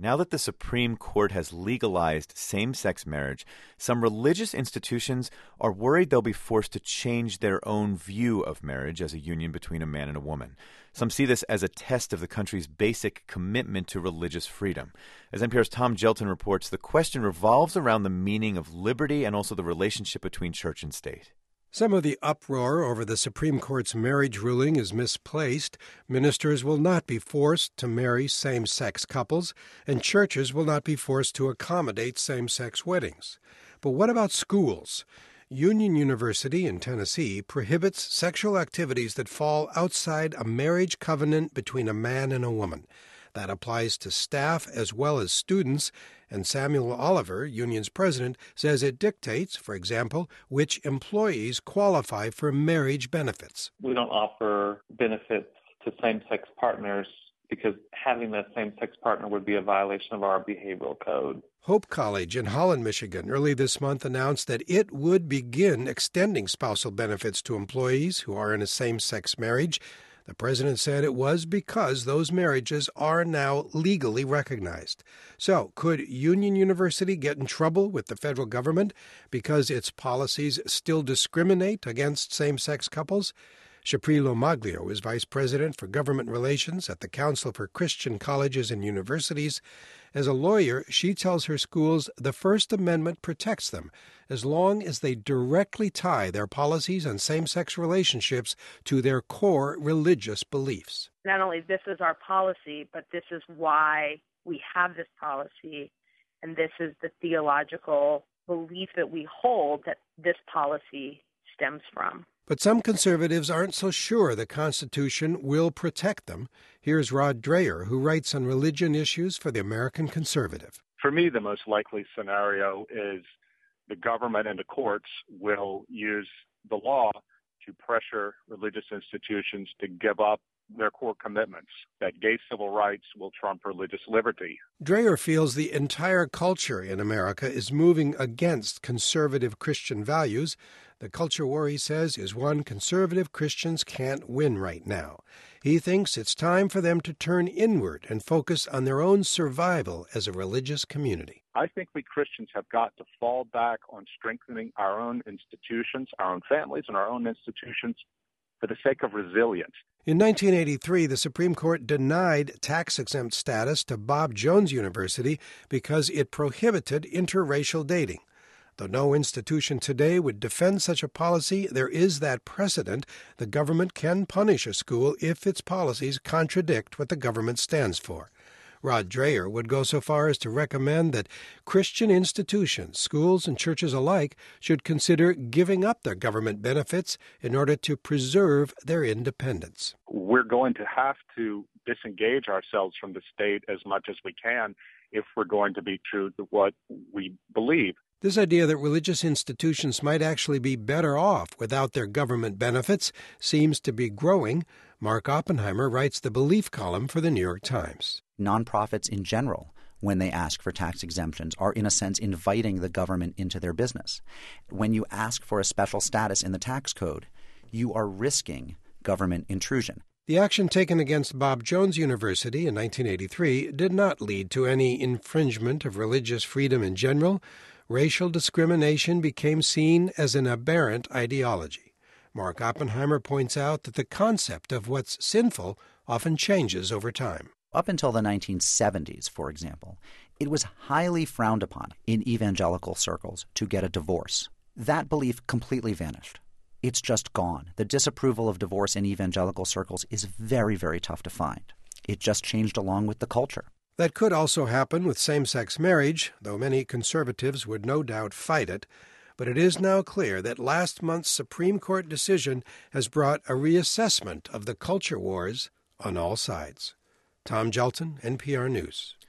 Now that the Supreme Court has legalized same-sex marriage, some religious institutions are worried they'll be forced to change their own view of marriage as a union between a man and a woman. Some see this as a test of the country's basic commitment to religious freedom. As NPR's Tom Gjelten reports, the question revolves around the meaning of liberty and also the relationship between church and state. Some of the uproar over the Supreme Court's marriage ruling is misplaced. Ministers will not be forced to marry same-sex couples, and churches will not be forced to accommodate same-sex weddings. But what about schools? Union University in Tennessee prohibits sexual activities that fall outside a marriage covenant between a man and a woman. That applies to staff as well as students, and Samuel Oliver, Union's president, says it dictates, for example, which employees qualify for marriage benefits. We don't offer benefits to same-sex partners because having that same-sex partner would be a violation of our behavioral code. Hope College in Holland, Michigan, early this month announced that it would begin extending spousal benefits to employees who are in a same-sex marriage. The president said it was because those marriages are now legally recognized. So, could Union University get in trouble with the federal government because its policies still discriminate against same-sex couples? Shapri Lomaglio is vice president for government relations at the Council for Christian Colleges and Universities. As a lawyer, she tells her schools the First Amendment protects them as long as they directly tie their policies on same-sex relationships to their core religious beliefs. Not only this is our policy, but this is why we have this policy, and this is the theological belief that we hold that this policy stems from. But some conservatives aren't so sure the Constitution will protect them. Here's Rod Dreher, who writes on religion issues for the American Conservative. For me, the most likely scenario is the government and the courts will use the law to pressure religious institutions to give up their core commitments, that gay civil rights will trump religious liberty. Dreher feels the entire culture in America is moving against conservative Christian values. The culture war, he says, is one conservative Christians can't win right now. He thinks it's time for them to turn inward and focus on their own survival as a religious community. I think we Christians have got to fall back on strengthening our own institutions, our own families, and our own institutions for the sake of resilience. In 1983, the Supreme Court denied tax-exempt status to Bob Jones University because it prohibited interracial dating. Though no institution today would defend such a policy, there is that precedent. The government can punish a school if its policies contradict what the government stands for. Rod Dreher would go so far as to recommend that Christian institutions, schools and churches alike, should consider giving up their government benefits in order to preserve their independence. We're going to have to disengage ourselves from the state as much as we can if we're going to be true to what we believe. This idea that religious institutions might actually be better off without their government benefits seems to be growing. Mark Oppenheimer writes the belief column for the New York Times. Nonprofits in general, when they ask for tax exemptions, are in a sense inviting the government into their business. When you ask for a special status in the tax code, you are risking government intrusion. The action taken against Bob Jones University in 1983 did not lead to any infringement of religious freedom in general. Racial discrimination became seen as an aberrant ideology. Mark Oppenheimer points out that the concept of what's sinful often changes over time. Up until the 1970s, for example, it was highly frowned upon in evangelical circles to get a divorce. That belief completely vanished. It's just gone. The disapproval of divorce in evangelical circles is very, very tough to find. It just changed along with the culture. That could also happen with same-sex marriage, though many conservatives would no doubt fight it. But it is now clear that last month's Supreme Court decision has brought a reassessment of the culture wars on all sides. Tom Gjelten, NPR News.